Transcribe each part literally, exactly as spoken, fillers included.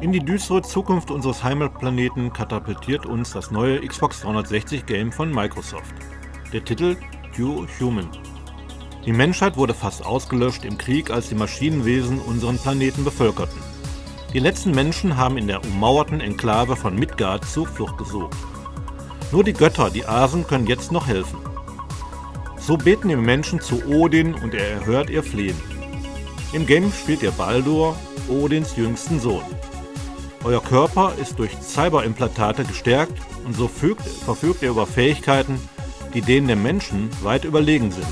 In die düstere Zukunft unseres Heimatplaneten katapultiert uns das neue Xbox dreihundertsechzig Game von Microsoft. Der Titel Pure Human. Die Menschheit wurde fast ausgelöscht im Krieg, als die Maschinenwesen unseren Planeten bevölkerten. Die letzten Menschen haben in der ummauerten Enklave von Midgard Zuflucht gesucht. Nur die Götter, die Asen, können jetzt noch helfen. So beten die Menschen zu Odin und er erhört ihr Flehen. Im Game spielt ihr Baldur, Odins jüngsten Sohn. Euer Körper ist durch Cyberimplantate gestärkt und so fügt, verfügt ihr über Fähigkeiten, die denen der Menschen weit überlegen sind.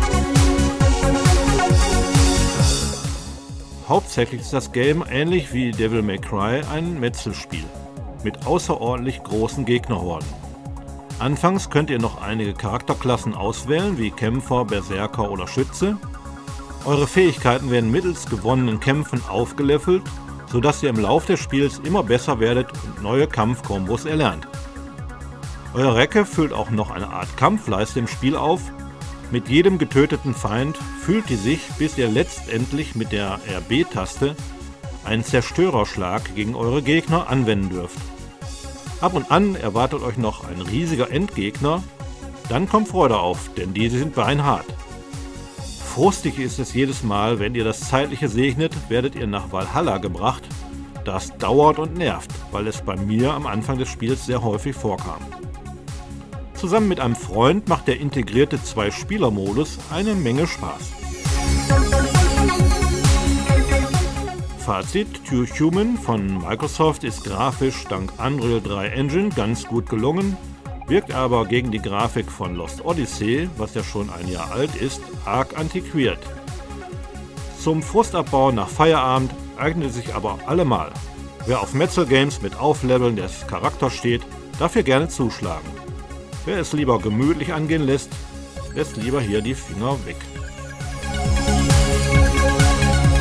Hauptsächlich ist das Game ähnlich wie Devil May Cry ein Metzelspiel mit außerordentlich großen Gegnerhorden. Anfangs könnt ihr noch einige Charakterklassen auswählen, wie Kämpfer, Berserker oder Schütze. Eure Fähigkeiten werden mittels gewonnenen Kämpfen aufgelevelt, sodass ihr im Lauf des Spiels immer besser werdet und neue Kampfkombos erlernt. Eure Recke füllt auch noch eine Art Kampfleiste im Spiel auf. Mit jedem getöteten Feind fühlt die sich, bis ihr letztendlich mit der R B-Taste einen Zerstörerschlag gegen eure Gegner anwenden dürft. Ab und an erwartet euch noch ein riesiger Endgegner, dann kommt Freude auf, denn diese sind beinhart. Frustig ist es jedes Mal, wenn ihr das Zeitliche segnet, werdet ihr nach Valhalla gebracht. Das dauert und nervt, weil es bei mir am Anfang des Spiels sehr häufig vorkam. Zusammen mit einem Freund macht der integrierte Zwei-Spieler-Modus eine Menge Spaß. Fazit: Pure Human von Microsoft ist grafisch dank Unreal drei Engine ganz gut gelungen, wirkt aber gegen die Grafik von Lost Odyssey, was ja schon ein Jahr alt ist, arg antiquiert. Zum Frustabbau nach Feierabend eignet sich aber allemal. Wer auf Metzel-Games mit Aufleveln des Charakters steht, darf hier gerne zuschlagen. Wer es lieber gemütlich angehen lässt, lässt lieber hier die Finger weg.